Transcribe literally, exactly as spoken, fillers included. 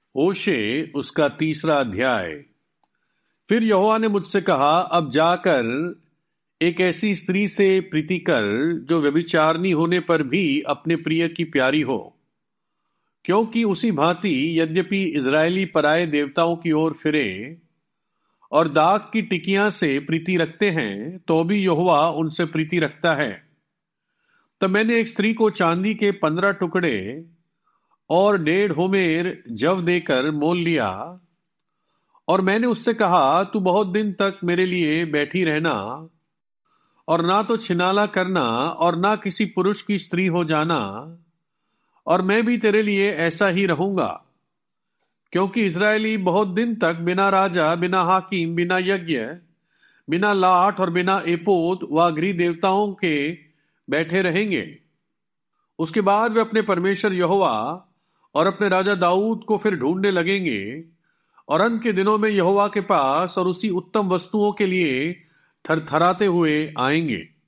होशे उसका तीसरा अध्याय। फिर यहोवा ने मुझसे कहा, अब जाकर एक ऐसी स्त्री से प्रीति कर जो व्यभिचारिणी होने पर भी अपने प्रिय की प्यारी हो, क्योंकि उसी भांति यद्यपि इजरायली पराये देवताओं की ओर फिरे और दाग की टिकियां से प्रीति रखते हैं, तो भी यहोवा उनसे प्रीति रखता है। तब मैंने एक स्त्री को चांदी के पंद्रह टुकड़े और डेढ़ होमेर जव देकर मोल लिया, और मैंने उससे कहा, तू बहुत दिन तक मेरे लिए बैठी रहना और ना तो छिनाला करना और ना किसी पुरुष की स्त्री हो जाना, और मैं भी तेरे लिए ऐसा ही रहूंगा। क्योंकि इजरायली बहुत दिन तक बिना राजा, बिना हाकिम, बिना यज्ञ, बिना लाठ और बिना एपोद व गृह देवताओं के बैठे रहेंगे। उसके बाद वे अपने परमेश्वर यहोवा और अपने राजा दाऊद को फिर ढूंढने लगेंगे, और अंत के दिनों में यहोवा के पास और उसी उत्तम वस्तुओं के लिए थरथराते हुए आएंगे।